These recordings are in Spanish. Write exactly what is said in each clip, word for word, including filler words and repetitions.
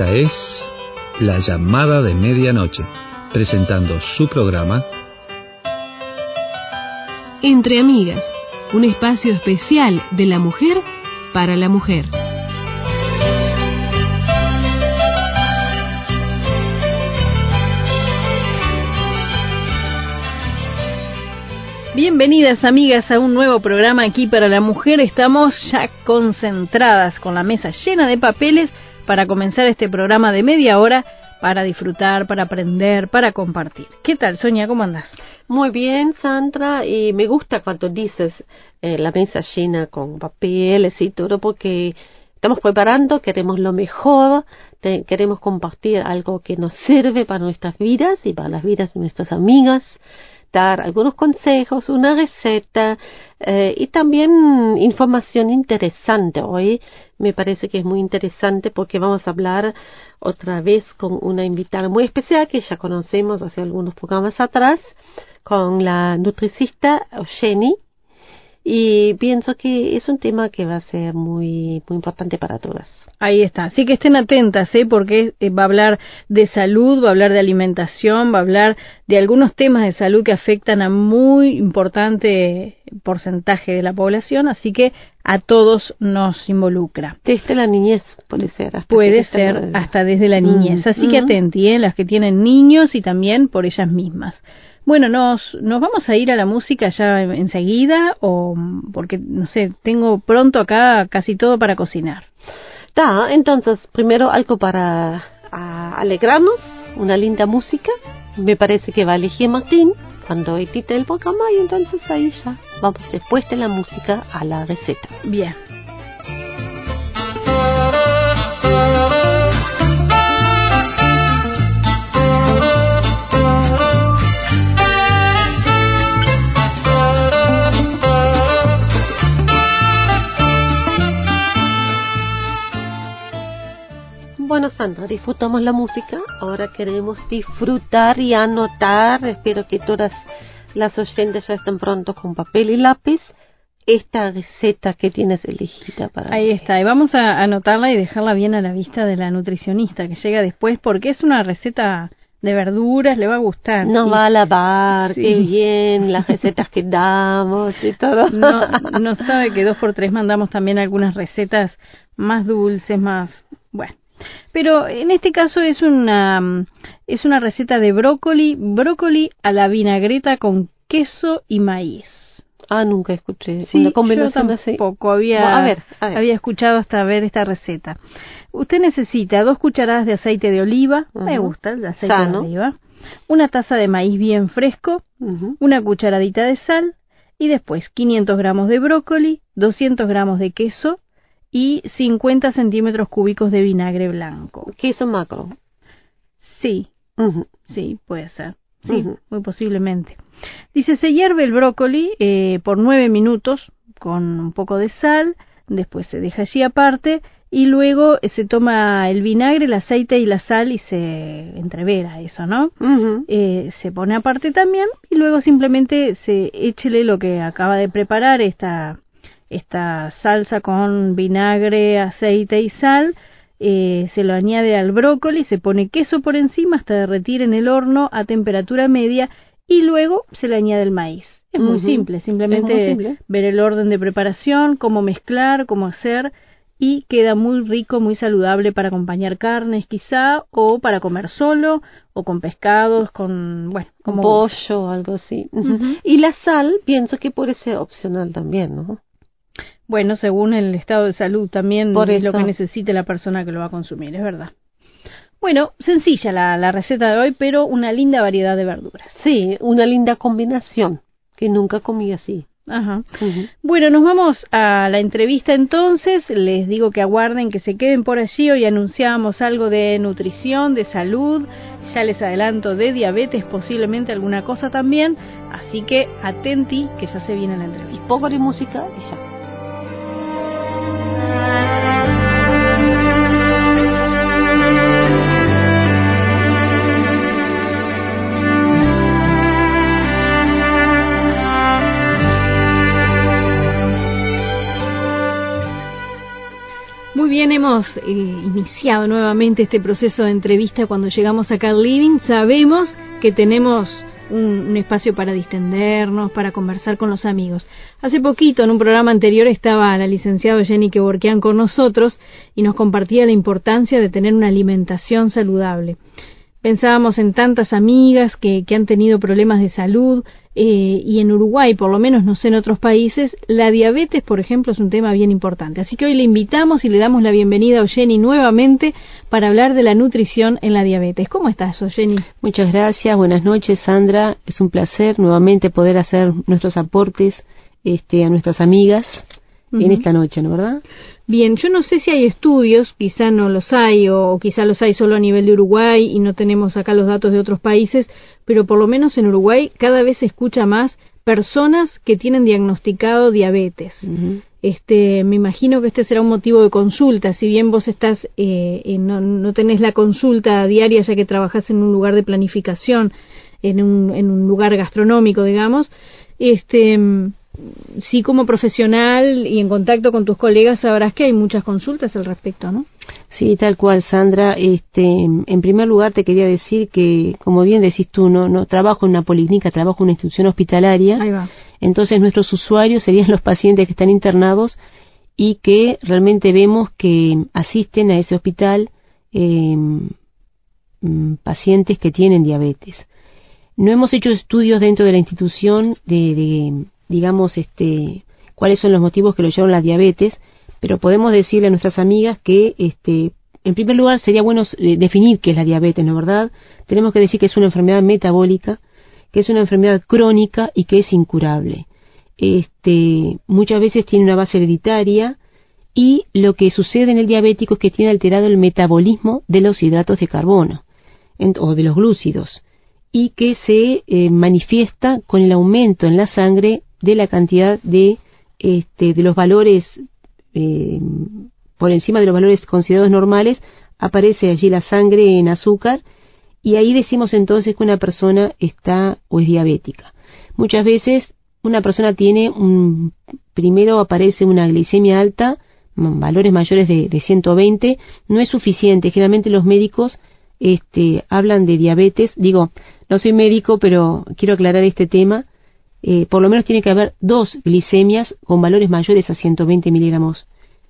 Esta es La Llamada de Medianoche, presentando su programa Entre Amigas, un espacio especial de la mujer para la mujer. Bienvenidas amigas a un nuevo programa aquí para la mujer. Estamos ya concentradas con la mesa llena de papeles para comenzar este programa de media hora para disfrutar, para aprender, para compartir. ¿Qué tal, Sonia? ¿Cómo andás? Muy bien, Sandra, y me gusta cuando dices eh, la mesa llena con papeles y todo, porque estamos preparando, queremos lo mejor, te, queremos compartir algo que nos sirve para nuestras vidas y para las vidas de nuestras amigas, dar algunos consejos, una receta eh, y también información interesante. Hoy me parece que es muy interesante porque vamos a hablar otra vez con una invitada muy especial que ya conocemos hace algunos programas atrás, con la nutricista Jenny, y pienso que es un tema que va a ser muy muy importante para todas. Ahí está, así que estén atentas, ¿eh? Porque va a hablar de salud, va a hablar de alimentación, va a hablar de algunos temas de salud que afectan a muy importante porcentaje de la población, así que a todos nos involucra. Desde la niñez puede ser. Hasta puede ser la... hasta desde la niñez, mm, así mm. que atenti, ¿eh? Las que tienen niños y también por ellas mismas. Bueno, nos nos vamos a ir a la música ya enseguida, o porque, no sé, tengo pronto acá casi todo para cocinar. Da, entonces, primero algo para a, alegrarnos, una linda música. Me parece que va a elegir Martín cuando edite el programa, y entonces ahí ya vamos después de la música a la receta. Bien. Bueno, Sandra, disfrutamos la música, ahora queremos disfrutar y anotar, espero que todas las oyentes ya estén prontos con papel y lápiz, esta receta que tienes elegida para Ahí hoy. Está, y vamos a anotarla y dejarla bien a la vista de la nutricionista que llega después, porque es una receta de verduras, le va a gustar. Nos y... va a alabar, sí. Qué bien, las recetas que damos y todo. No, no sabe que dos por tres mandamos también algunas recetas más dulces, más... bueno. Pero en este caso es una es una receta de brócoli, brócoli a la vinagreta con queso y maíz. Ah, nunca escuché. Sí, una combinación yo tampoco así. Había, bueno, a ver, a ver. había escuchado hasta ver esta receta. Usted necesita dos cucharadas de aceite de oliva, uh-huh. Me gusta el aceite Sano. de oliva, una taza de maíz bien fresco, uh-huh. una cucharadita de sal y después quinientos gramos de brócoli, doscientos gramos de queso y cincuenta centímetros cúbicos de vinagre blanco. ¿Queso macro? Sí, uh-huh. sí, puede ser. Sí, uh-huh. Muy posiblemente. Dice, se hierve el brócoli eh, por nueve minutos con un poco de sal, después se deja allí aparte y luego eh, se toma el vinagre, el aceite y la sal y se entrevera eso, ¿no? Uh-huh. Eh, se pone aparte también y luego simplemente se échele lo que acaba de preparar, esta... esta salsa con vinagre, aceite y sal, eh, se lo añade al brócoli, se pone queso por encima hasta derretir en el horno a temperatura media y luego se le añade el maíz. Es uh-huh. muy simple, simplemente muy simple. Ver el orden de preparación, cómo mezclar, cómo hacer, y queda muy rico, muy saludable para acompañar carnes quizá, o para comer solo, o con pescados, con, bueno, como pollo o algo así. Uh-huh. Y la sal pienso que puede ser opcional también, ¿no? Bueno, según el estado de salud también es lo que necesite la persona que lo va a consumir, es verdad. Bueno, sencilla la, la receta de hoy, pero una linda variedad de verduras. Sí, una linda combinación, que nunca comí así. Ajá. Uh-huh. Bueno, nos vamos a la entrevista entonces. Les digo que aguarden, que se queden por allí. Hoy anunciamos algo de nutrición, de salud. Ya les adelanto de diabetes, posiblemente alguna cosa también. Así que atenti, que ya se viene la entrevista. Y poco de música y ya. Muy bien, hemos eh, iniciado nuevamente este proceso de entrevista cuando llegamos acá al living. Sabemos que tenemos un, un espacio para distendernos, para conversar con los amigos. Hace poquito, en un programa anterior, estaba la licenciada Jenny Kevorkian con nosotros y nos compartía la importancia de tener una alimentación saludable. Pensábamos en tantas amigas que, que han tenido problemas de salud, eh, y en Uruguay, por lo menos, no sé en otros países, la diabetes, por ejemplo, es un tema bien importante. Así que hoy le invitamos y le damos la bienvenida a Eugeni nuevamente para hablar de la nutrición en la diabetes. ¿Cómo estás, Eugeni? Muchas gracias, buenas noches, Sandra. Es un placer nuevamente poder hacer nuestros aportes este, a nuestras amigas uh-huh. en esta noche, ¿no verdad? Bien, yo no sé si hay estudios, quizá no los hay, o, o quizá los hay solo a nivel de Uruguay y no tenemos acá los datos de otros países, pero por lo menos en Uruguay cada vez se escucha más personas que tienen diagnosticado diabetes. Uh-huh. Este, me imagino que este será un motivo de consulta, si bien vos estás, eh, eh, no, no tenés la consulta diaria ya que trabajás en un lugar de planificación, en un, en un lugar gastronómico, digamos, este... sí, como profesional y en contacto con tus colegas sabrás que hay muchas consultas al respecto, ¿no? Sí, tal cual, Sandra. Este, en primer lugar te quería decir que, como bien decís tú, no, no trabajo en una policlínica, trabajo en una institución hospitalaria. Ahí va. Entonces nuestros usuarios serían los pacientes que están internados y que realmente vemos que asisten a ese hospital eh, pacientes que tienen diabetes. No hemos hecho estudios dentro de la institución de, de digamos, este, cuáles son los motivos que lo llevan a la diabetes, pero podemos decirle a nuestras amigas que, este, en primer lugar, sería bueno eh, definir qué es la diabetes, ¿no es verdad? Tenemos que decir que es una enfermedad metabólica, que es una enfermedad crónica y que es incurable. Este, muchas veces tiene una base hereditaria y lo que sucede en el diabético es que tiene alterado el metabolismo de los hidratos de carbono en, o de los glúcidos y que se eh, manifiesta con el aumento en la sangre de la cantidad de este, de los valores eh, por encima de los valores considerados normales. Aparece allí la sangre en azúcar y ahí decimos entonces que una persona está o es diabética. Muchas veces una persona tiene un, primero aparece una glicemia alta, valores mayores de, de ciento veinte, no es suficiente. Generalmente los médicos este, hablan de diabetes, digo, no soy médico, pero quiero aclarar este tema. Eh, por lo menos tiene que haber dos glicemias con valores mayores a ciento veinte miligramos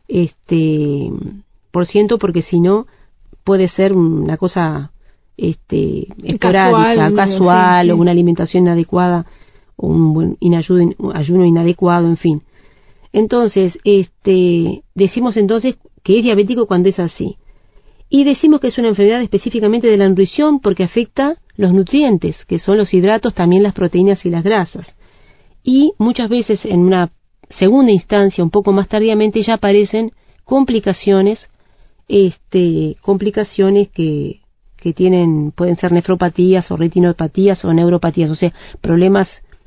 este, por ciento, porque si no puede ser una cosa este, esporádica, casual, casual sí, o sí. una alimentación inadecuada, o un buen inayuno, ayuno inadecuado, en fin. Entonces, este, decimos entonces que es diabético cuando es así. Y decimos que es una enfermedad específicamente de la nutrición porque afecta los nutrientes, que son los hidratos, también las proteínas y las grasas. Y muchas veces en una segunda instancia, un poco más tardíamente, ya aparecen complicaciones, este, complicaciones que, que tienen, pueden ser nefropatías o retinopatías o neuropatías, o sea, problemas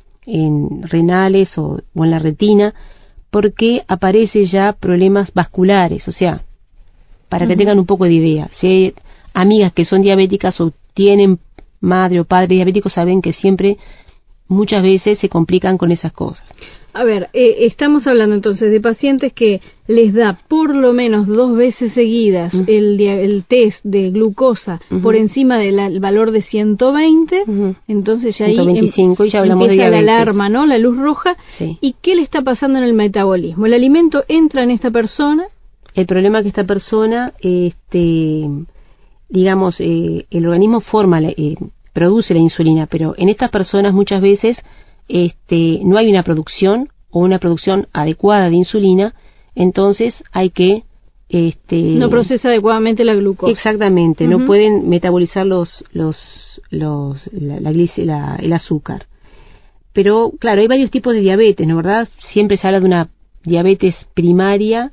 en renales o, o en la retina, porque aparece ya problemas vasculares, o sea, para que uh-huh. tengan un poco de idea. Si hay amigas que son diabéticas o tienen madre o padre diabéticos, saben que siempre, muchas veces se complican con esas cosas. A ver, eh, estamos hablando entonces de pacientes que les da por lo menos dos veces seguidas uh-huh. el, el test de glucosa uh-huh. por encima del valor de ciento veinte, uh-huh. entonces ya ahí ciento veinticinco, em, y ya hablamos empieza de diabetes. La alarma, ¿no? La luz roja. Sí. ¿Y qué le está pasando en el metabolismo? ¿El alimento entra en esta persona? El problema es que esta persona, este, digamos, eh, el organismo forma, eh, produce la insulina, pero en estas personas muchas veces este, no hay una producción o una producción adecuada de insulina, entonces hay que... Este, no procesa adecuadamente la glucosa. Exactamente, uh-huh. no pueden metabolizar los, los, los, la, la, la, el azúcar. Pero claro, hay varios tipos de diabetes, ¿no verdad? Siempre se habla de una diabetes primaria,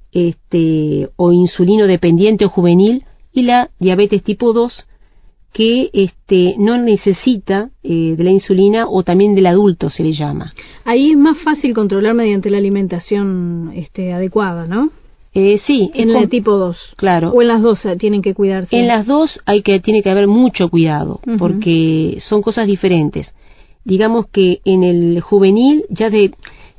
este, o insulino dependiente o juvenil, y la diabetes tipo dos, que este, no necesita eh, de la insulina, o también del adulto se le llama. Ahí es más fácil controlar mediante la alimentación este, adecuada, ¿no? Eh, sí. En la tipo dos. Claro. O en las dos tienen que cuidarse. En las dos hay que, tiene que haber mucho cuidado, uh-huh. porque son cosas diferentes. Digamos que en el juvenil, ya de,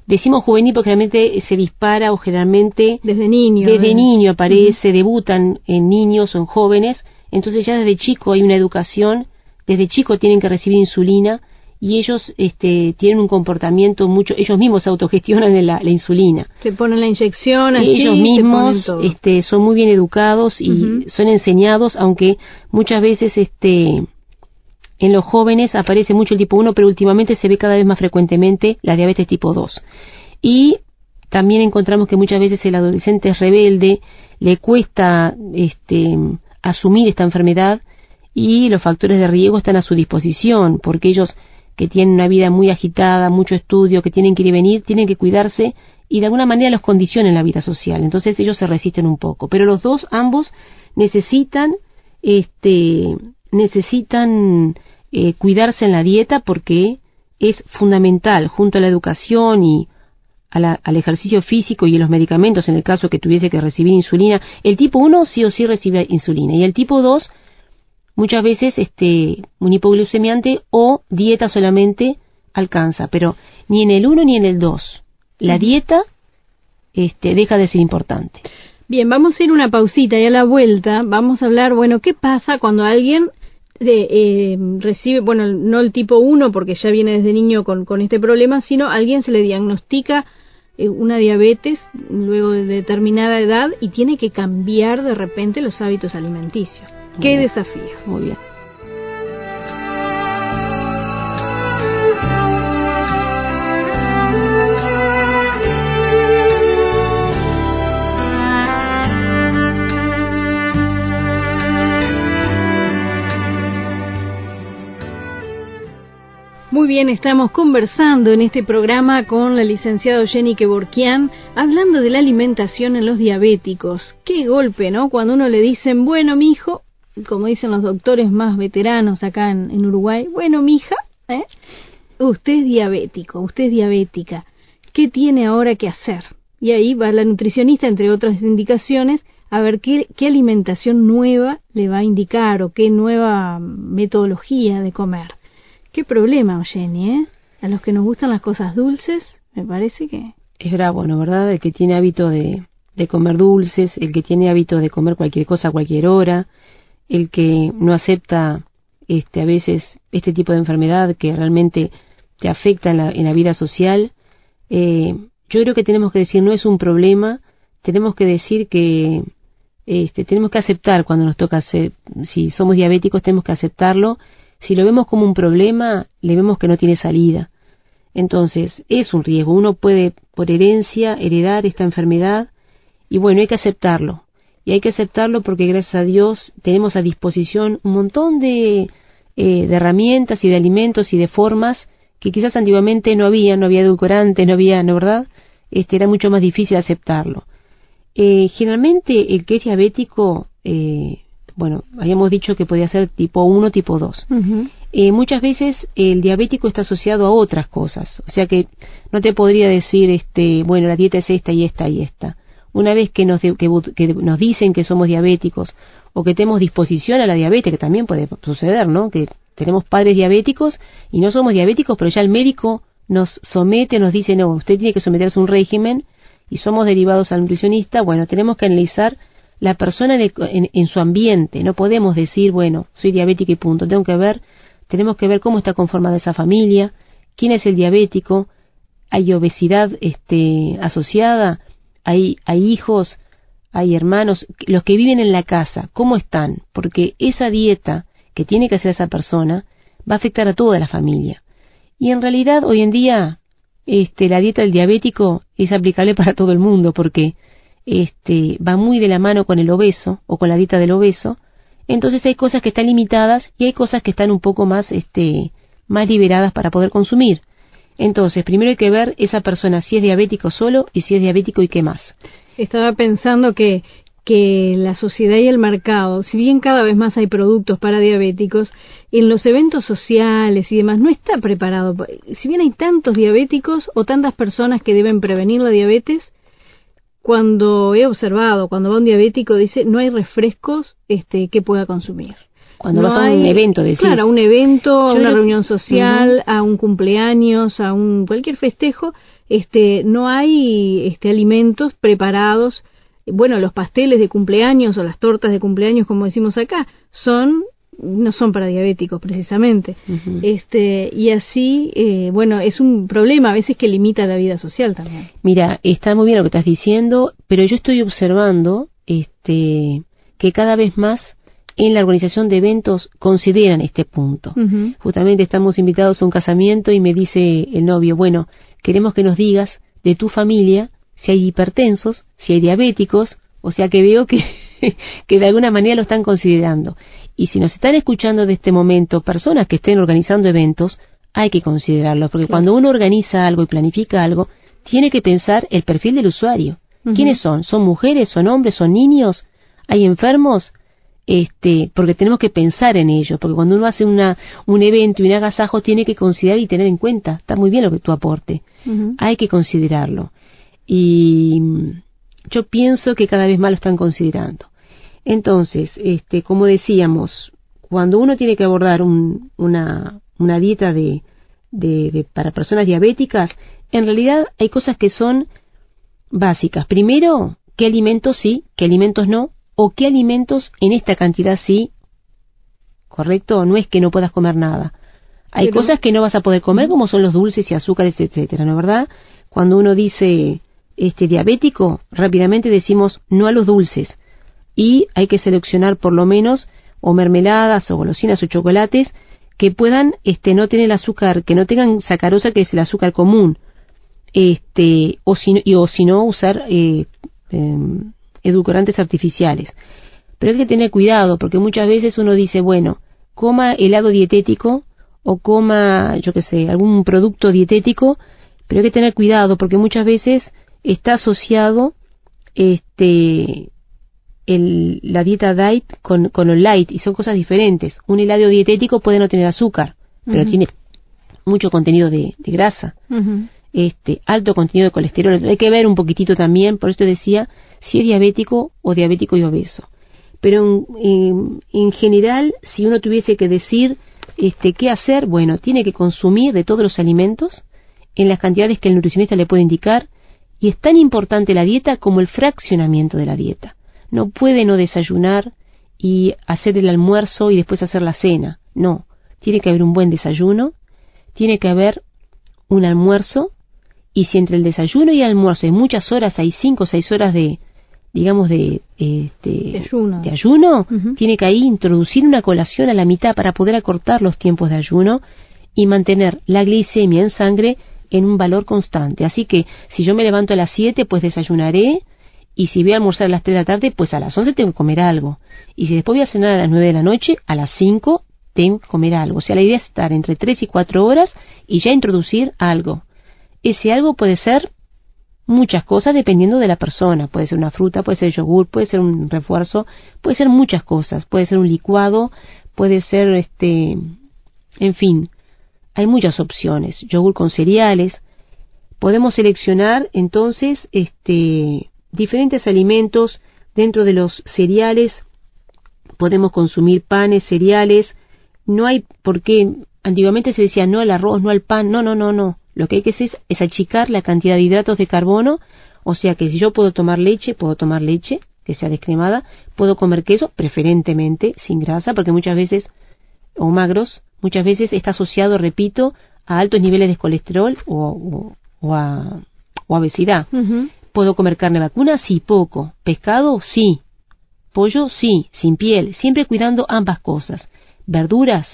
decimos juvenil porque realmente se dispara o generalmente desde niño. Desde ¿eh? niño aparece, uh-huh. debutan en niños o en jóvenes, entonces ya desde chico hay una educación, desde chico tienen que recibir insulina y ellos este, tienen un comportamiento mucho, ellos mismos autogestionan la, la insulina. Se ponen la inyección, así, ellos mismos este, son muy bien educados y uh-huh. son enseñados, aunque muchas veces este en los jóvenes aparece mucho el tipo uno, pero últimamente se ve cada vez más frecuentemente la diabetes tipo dos. Y también encontramos que muchas veces el adolescente es rebelde, le cuesta este, asumir esta enfermedad y los factores de riesgo están a su disposición, porque ellos que tienen una vida muy agitada, mucho estudio, que tienen que ir y venir, tienen que cuidarse y de alguna manera los condicionan la vida social. Entonces ellos se resisten un poco. Pero los dos, ambos, necesitan, este, necesitan eh, cuidarse en la dieta porque es fundamental, junto a la educación y a la, al ejercicio físico y los medicamentos, en el caso que tuviese que recibir insulina. El tipo uno sí o sí recibe insulina y el tipo dos muchas veces este un hipoglucemiante o dieta solamente alcanza, pero ni en el uno ni en el dos la dieta este deja de ser importante. Bien, vamos a ir una pausita y a la vuelta vamos a hablar, bueno, ¿qué pasa cuando alguien de, eh, recibe, bueno, no el tipo uno porque ya viene desde niño con, con este problema, sino a alguien se le diagnostica eh, una diabetes luego de determinada edad y tiene que cambiar de repente los hábitos alimenticios? Muy ¡Qué bien. Desafío! Muy bien. Muy bien, estamos conversando en este programa con la licenciada Jenny Kevorkian, hablando de la alimentación en los diabéticos. Qué golpe, ¿no? Cuando uno le dicen, bueno, mijo, como dicen los doctores más veteranos acá en, en Uruguay, bueno, mija, ¿eh? usted es diabético, usted es diabética, ¿qué tiene ahora que hacer? Y ahí va la nutricionista, entre otras indicaciones, a ver qué, qué alimentación nueva le va a indicar o qué nueva metodología de comer. Qué problema, Jenny, ¿eh? A los que nos gustan las cosas dulces, me parece que... Es bravo, ¿no? ¿Verdad? El que tiene hábito de, de comer dulces, el que tiene hábito de comer cualquier cosa a cualquier hora, el que no acepta este a veces este tipo de enfermedad que realmente te afecta en la, en la vida social. Eh, yo creo que tenemos que decir, no es un problema, tenemos que decir que este tenemos que aceptar cuando nos toca ser, si somos diabéticos tenemos que aceptarlo. Si lo vemos como un problema, le vemos que no tiene salida. Entonces, es un riesgo. Uno puede, por herencia, heredar esta enfermedad y bueno, hay que aceptarlo. Y hay que aceptarlo porque, gracias a Dios, tenemos a disposición un montón de, eh, de herramientas y de alimentos y de formas que quizás antiguamente no había, no había edulcorantes, no había, ¿no verdad? Este, era mucho más difícil aceptarlo. Eh, generalmente, el que es diabético... Eh, Bueno, habíamos dicho que podía ser tipo uno, tipo dos. Uh-huh. Eh, muchas veces el diabético está asociado a otras cosas. O sea que no te podría decir, este, bueno, la dieta es esta y esta y esta. Una vez que nos, de, que, que nos dicen que somos diabéticos o que tenemos disposición a la diabetes, que también puede suceder, ¿no? Que tenemos padres diabéticos y no somos diabéticos, pero ya el médico nos somete, nos dice, no, usted tiene que someterse a un régimen y somos derivados al nutricionista. Bueno, tenemos que analizar la persona en, en, en su ambiente. No podemos decir, bueno, soy diabética y punto. Tengo que ver, tenemos que ver cómo está conformada esa familia, quién es el diabético, hay obesidad este, asociada, hay, hay hijos, hay hermanos, los que viven en la casa, cómo están, porque esa dieta que tiene que hacer esa persona va a afectar a toda la familia. Y en realidad hoy en día este, la dieta del diabético es aplicable para todo el mundo, porque Este, va muy de la mano con el obeso o con la dieta del obeso. Entonces hay cosas que están limitadas y hay cosas que están un poco más este, más liberadas para poder consumir. Entonces primero hay que ver esa persona si es diabético solo y si es diabético y qué más. Estaba pensando que, que la sociedad y el mercado, si bien cada vez más hay productos para diabéticos, en los eventos sociales y demás no está preparado. Si bien hay tantos diabéticos o tantas personas que deben prevenir la diabetes, cuando he observado, cuando va un diabético, dice, no hay refrescos este que pueda consumir. Cuando no vas a hay, un evento, decís. Claro, a un evento, a Yo una creo... reunión social, uh-huh. a un cumpleaños, a un cualquier festejo, este, no hay este, alimentos preparados. Bueno, los pasteles de cumpleaños o las tortas de cumpleaños, como decimos acá, son no son para diabéticos precisamente. Uh-huh. Este, y así, eh, bueno, es un problema a veces que limita la vida social también. Mira, está muy bien lo que estás diciendo, pero yo estoy observando este, que cada vez más en la organización de eventos consideran este punto. Uh-huh. Justamente estamos invitados a un casamiento y me dice el novio, bueno, queremos que nos digas de tu familia si hay hipertensos, si hay diabéticos, o sea que veo que, que de alguna manera lo están considerando. Y si nos están escuchando de este momento personas que estén organizando eventos, hay que considerarlo, porque claro, cuando uno organiza algo y planifica algo, tiene que pensar el perfil del usuario. Uh-huh. ¿Quiénes son? ¿Son mujeres? ¿Son hombres? ¿Son niños? ¿Hay enfermos? Este, porque tenemos que pensar en ello, porque cuando uno hace una, un evento y un agasajo tiene que considerar y tener en cuenta. Está muy bien lo que tú aportes. Uh-huh. Hay que considerarlo. Y yo pienso que cada vez más lo están considerando. Entonces, este, como decíamos, cuando uno tiene que abordar un, una, una dieta de, de, de, para personas diabéticas, en realidad hay cosas que son básicas. Primero, qué alimentos sí, qué alimentos no, o qué alimentos en esta cantidad sí, ¿correcto? No es que no puedas comer nada. Hay Pero... cosas que no vas a poder comer, como son los dulces y azúcares, etcétera, ¿no es verdad? Cuando uno dice este diabético, rápidamente decimos no a los dulces. Y hay que seleccionar por lo menos o mermeladas o golosinas o chocolates que puedan este no tener azúcar, que no tengan sacarosa, que es el azúcar común, este o si y o si no usar eh, eh, edulcorantes artificiales. Pero hay que tener cuidado, porque muchas veces uno dice, bueno, coma helado dietético o coma, yo qué sé, algún producto dietético, pero hay que tener cuidado porque muchas veces está asociado este El, la dieta diet con, con el light, y son cosas diferentes. Un helado dietético puede no tener azúcar, pero uh-huh. tiene mucho contenido de, de grasa, uh-huh. este alto contenido de colesterol. Entonces hay que ver un poquitito también, por esto decía, si es diabético o diabético y obeso. Pero en, en, en general, si uno tuviese que decir este qué hacer, bueno, tiene que consumir de todos los alimentos en las cantidades que el nutricionista le puede indicar, y es tan importante la dieta como el fraccionamiento de la dieta. No puede no desayunar y hacer el almuerzo y después hacer la cena. No, tiene que haber un buen desayuno, tiene que haber un almuerzo, y si entre el desayuno y el almuerzo hay muchas horas, hay cinco o seis horas de, digamos, de, este, de ayuno, de ayuno uh-huh. tiene que ahí introducir una colación a la mitad para poder acortar los tiempos de ayuno y mantener la glicemia en sangre en un valor constante. Así que si yo me levanto a las siete, pues desayunaré. Y si voy a almorzar a las tres de la tarde, pues a las once tengo que comer algo. Y si después voy a cenar a las nueve de la noche, a las cinco tengo que comer algo. O sea, la idea es estar entre tres y cuatro horas y ya introducir algo. Ese algo puede ser muchas cosas dependiendo de la persona. Puede ser una fruta, puede ser yogur, puede ser un refuerzo, puede ser muchas cosas. Puede ser un licuado, puede ser, este, en fin, hay muchas opciones. Yogur con cereales. Podemos seleccionar, entonces, este... diferentes alimentos. Dentro de los cereales podemos consumir panes, cereales. No hay por qué, antiguamente se decía no al arroz, no al pan, no, no, no, no. Lo que hay que hacer es, es achicar la cantidad de hidratos de carbono, o sea que si yo puedo tomar leche, puedo tomar leche, que sea descremada, puedo comer queso, preferentemente sin grasa, porque muchas veces, o magros, muchas veces está asociado, repito, a altos niveles de colesterol o, o, o a o a obesidad. Uh-huh. ¿Puedo comer carne vacuna? Sí, poco. ¿Pescado? Sí. ¿Pollo? Sí, sin piel. Siempre cuidando ambas cosas. ¿Verduras?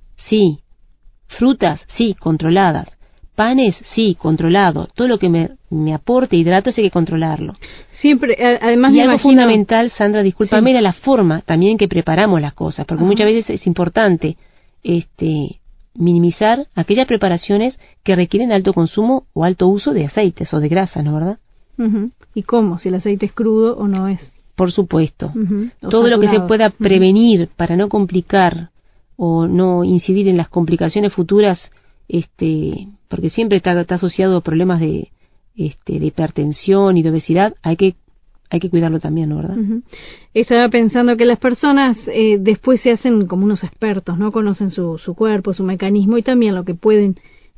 Sí. ¿Frutas? Sí, controladas. ¿Panes? Sí, controlado. Todo lo que me, me aporte hidratos hay que controlarlo. Siempre, además y me algo imagino... fundamental, Sandra, discúlpame, sí. era la forma también que preparamos las cosas, porque uh-huh. muchas veces es importante este minimizar aquellas preparaciones que requieren alto consumo o alto uso de aceites o de grasas, ¿no verdad? Uh-huh. ¿Y cómo? Si el aceite es crudo o no es. Por supuesto. Uh-huh. Todo saturado. Lo que se pueda prevenir uh-huh. para no complicar o no incidir en las complicaciones futuras, este, porque siempre está, está asociado a problemas de, este, de hipertensión y de obesidad, hay que hay que cuidarlo también, ¿no verdad? Uh-huh. Estaba pensando que las personas eh, después se hacen como unos expertos, ¿no? Conocen su, su cuerpo, su mecanismo y también lo que pueden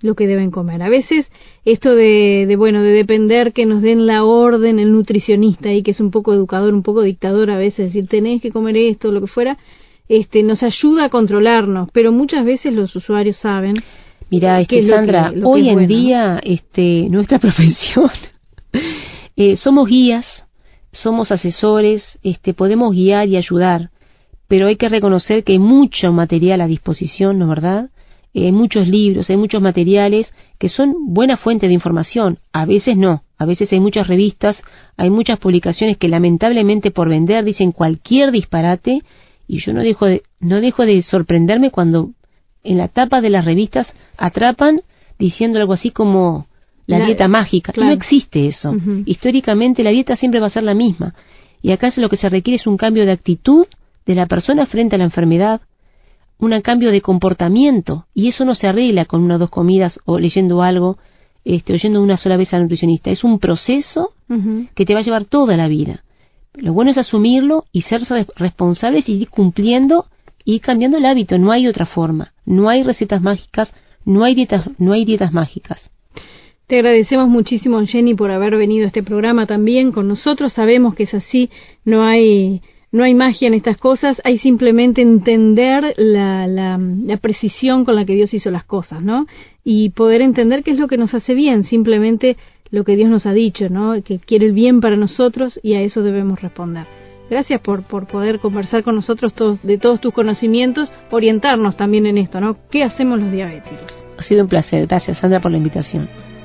lo que deben comer. A veces esto de, de bueno, de depender que nos den la orden el nutricionista ahí, que es un poco educador, un poco dictador a veces, decir tenés que comer esto, lo que fuera, este, nos ayuda a controlarnos, pero muchas veces los usuarios saben. Mira, este, Sandra, que, hoy en bueno, día, ¿no? este, nuestra profesión, eh, somos guías, somos asesores, este, podemos guiar y ayudar, pero hay que reconocer que hay mucho material a disposición, ¿no es verdad? Eh, hay muchos libros, hay muchos materiales que son buena fuente de información. A veces no, a veces hay muchas revistas, hay muchas publicaciones que lamentablemente por vender dicen cualquier disparate, y yo no dejo de, no dejo de sorprenderme cuando en la tapa de las revistas atrapan diciendo algo así como la, la dieta mágica. Claro. No existe eso. Uh-huh. Históricamente la dieta siempre va a ser la misma. Y acá lo que se requiere es un cambio de actitud de la persona frente a la enfermedad, un cambio de comportamiento, y eso no se arregla con una o dos comidas o leyendo algo, este, oyendo una sola vez al nutricionista. Es un proceso uh-huh. que te va a llevar toda la vida. Lo bueno es asumirlo y ser responsables y ir cumpliendo y cambiando el hábito. No hay otra forma. No hay recetas mágicas, no hay dietas, no hay dietas mágicas. Te agradecemos muchísimo, Jenny, por haber venido a este programa también con nosotros. Sabemos que es así, no hay no hay magia en estas cosas, hay simplemente entender la, la, la precisión con la que Dios hizo las cosas, ¿no? Y poder entender qué es lo que nos hace bien, simplemente lo que Dios nos ha dicho, ¿no? Que quiere el bien para nosotros y a eso debemos responder. Gracias por, por poder conversar con nosotros todos, de todos tus conocimientos, orientarnos también en esto, ¿no? ¿Qué hacemos los diabéticos? Ha sido un placer. Gracias, Sandra, por la invitación.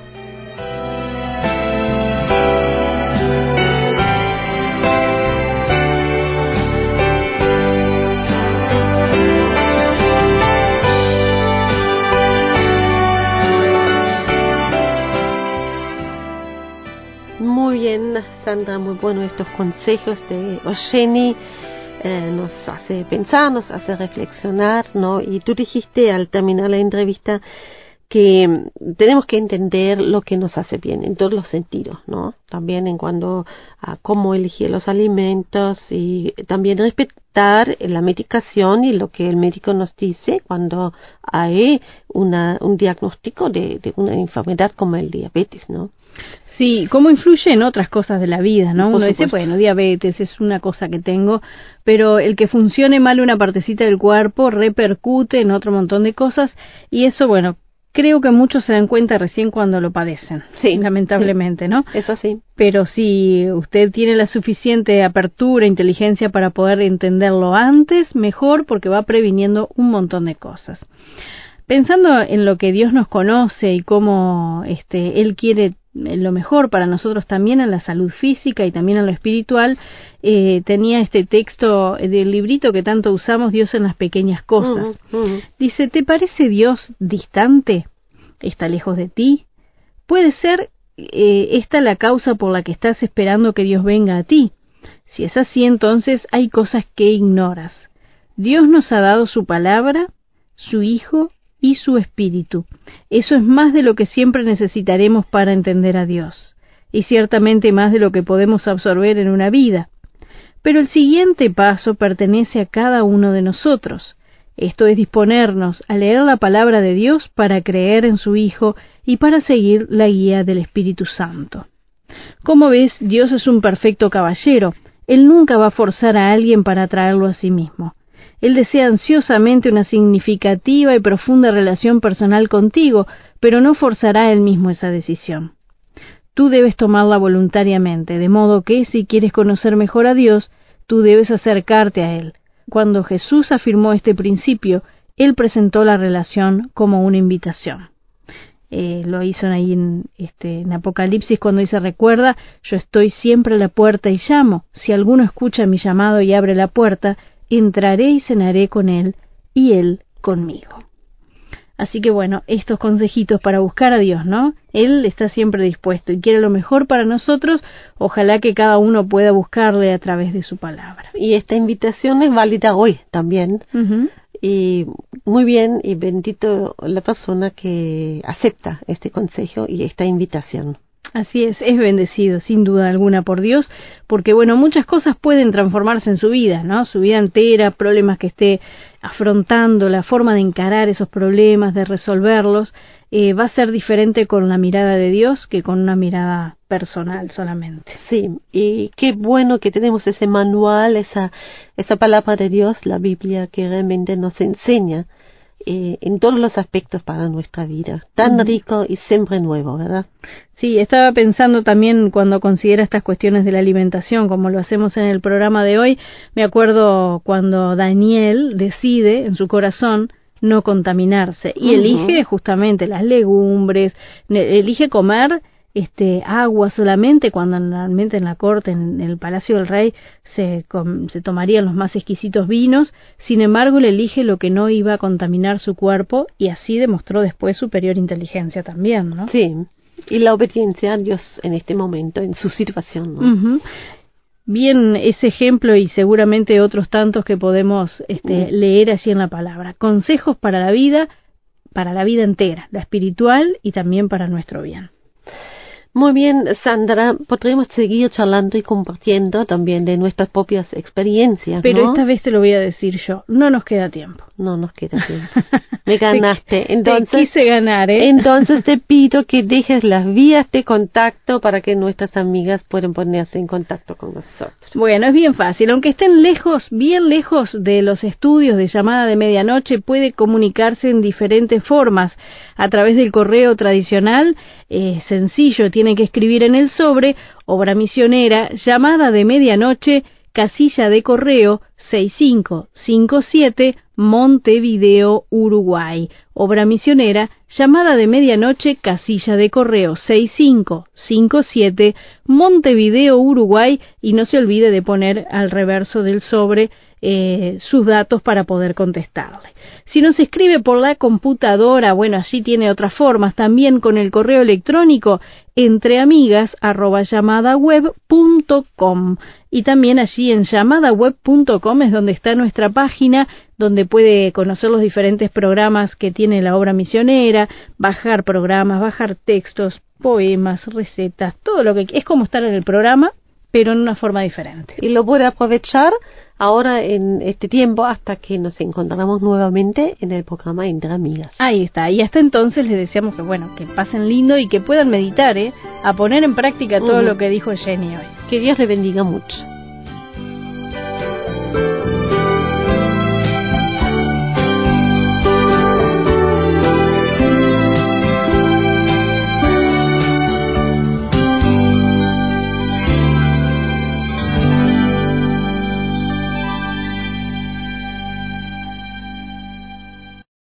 Muy bien, Sandra, muy bueno estos consejos de Jenny, eh, nos hace pensar, nos hace reflexionar, ¿no? Y tú dijiste al terminar la entrevista que tenemos que entender lo que nos hace bien en todos los sentidos, ¿no? También en cuanto a cómo elegir los alimentos y también respetar la medicación y lo que el médico nos dice cuando hay una, un diagnóstico de, de una enfermedad como el diabetes, ¿no? Sí, cómo influye en otras cosas de la vida, ¿no? Uno dice, bueno, diabetes es una cosa que tengo, pero el que funcione mal una partecita del cuerpo repercute en otro montón de cosas y eso, bueno, creo que muchos se dan cuenta recién cuando lo padecen, sí, lamentablemente, sí, ¿no? Es así. Pero si usted tiene la suficiente apertura, inteligencia para poder entenderlo antes, mejor, porque va previniendo un montón de cosas. Pensando en lo que Dios nos conoce y cómo este, Él quiere lo mejor para nosotros también en la salud física y también en lo espiritual, eh, tenía este texto del librito que tanto usamos, Dios en las pequeñas cosas. Uh-huh, uh-huh. Dice, ¿te parece Dios distante? ¿Está lejos de ti? ¿Puede ser eh, esta la causa por la que estás esperando que Dios venga a ti? Si es así, entonces hay cosas que ignoras. Dios nos ha dado su palabra, su Hijo y su Espíritu. Eso es más de lo que siempre necesitaremos para entender a Dios, y ciertamente más de lo que podemos absorber en una vida. Pero el siguiente paso pertenece a cada uno de nosotros. Esto es disponernos a leer la palabra de Dios para creer en su Hijo y para seguir la guía del Espíritu Santo. Como ves, Dios es un perfecto caballero. Él nunca va a forzar a alguien para atraerlo a sí mismo. Él desea ansiosamente una significativa y profunda relación personal contigo, pero no forzará él mismo esa decisión. Tú debes tomarla voluntariamente, de modo que, si quieres conocer mejor a Dios, tú debes acercarte a Él. Cuando Jesús afirmó este principio, Él presentó la relación como una invitación. Eh, lo hizo ahí en, este, en Apocalipsis cuando dice, recuerda, yo estoy siempre a la puerta y llamo. Si alguno escucha mi llamado y abre la puerta, entraré y cenaré con él y él conmigo. Así que bueno, estos consejitos para buscar a Dios, ¿no? Él está siempre dispuesto y quiere lo mejor para nosotros. Ojalá que cada uno pueda buscarle a través de su palabra. Y esta invitación es válida hoy también. Uh-huh. Y muy bien, y bendito la persona que acepta este consejo y esta invitación. Así es, es bendecido, sin duda alguna, por Dios, porque, bueno, muchas cosas pueden transformarse en su vida, ¿no? Su vida entera, problemas que esté afrontando, la forma de encarar esos problemas, de resolverlos, eh, va a ser diferente con la mirada de Dios que con una mirada personal solamente. Sí, y qué bueno que tenemos ese manual, esa, esa palabra de Dios, la Biblia, que realmente nos enseña eh, en todos los aspectos para nuestra vida. Tan rico y siempre nuevo, ¿verdad? Sí, estaba pensando también cuando considera estas cuestiones de la alimentación, como lo hacemos en el programa de hoy, me acuerdo cuando Daniel decide en su corazón no contaminarse y uh-huh. elige justamente las legumbres, elige comer este agua solamente, cuando normalmente en la corte, en el palacio del rey, se, com, se tomarían los más exquisitos vinos. Sin embargo, él elige lo que no iba a contaminar su cuerpo y así demostró después superior inteligencia también, ¿no? Sí, y la obediencia a Dios en este momento, en su situación, ¿no? Uh-huh. Bien, ese ejemplo y seguramente otros tantos que podemos este, uh-huh. leer allí en la palabra. Consejos para la vida, para la vida entera, la espiritual y también para nuestro bien. Muy bien, Sandra, podremos seguir charlando y compartiendo también de nuestras propias experiencias, Pero ¿no? esta vez te lo voy a decir yo, no nos queda tiempo. No nos queda tiempo. Me ganaste. Entonces, te quise ganar, ¿eh? Entonces te pido que dejes las vías de contacto para que nuestras amigas puedan ponerse en contacto con nosotros. Bueno, es bien fácil. Aunque estén lejos, bien lejos de los estudios de Llamada de Medianoche, puede comunicarse en diferentes formas. A través del correo tradicional, eh, sencillo, tiene que escribir en el sobre, Obra Misionera, Llamada de Medianoche, casilla de correo seis cinco cinco siete, Montevideo, Uruguay. Obra Misionera, Llamada de Medianoche, casilla de correo seis cinco cinco siete, Montevideo, Uruguay, y no se olvide de poner al reverso del sobre eh, sus datos para poder contestarle. Si nos escribe por la computadora, bueno, allí tiene otras formas, también con el correo electrónico entreamigas arroba llamadaweb punto com, y también allí en llamadaweb punto com es donde está nuestra página, donde puede conocer los diferentes programas que tiene la Obra Misionera, bajar programas, bajar textos, poemas, recetas, todo lo que es como estar en el programa, pero en una forma diferente. Y lo puede aprovechar ahora en este tiempo hasta que nos encontramos nuevamente en el programa Entre Amigas. Ahí está, y hasta entonces les deseamos que bueno, que pasen lindo y que puedan meditar, ¿eh? A poner en práctica todo uh-huh. lo que dijo Jenny hoy. Que Dios le bendiga mucho.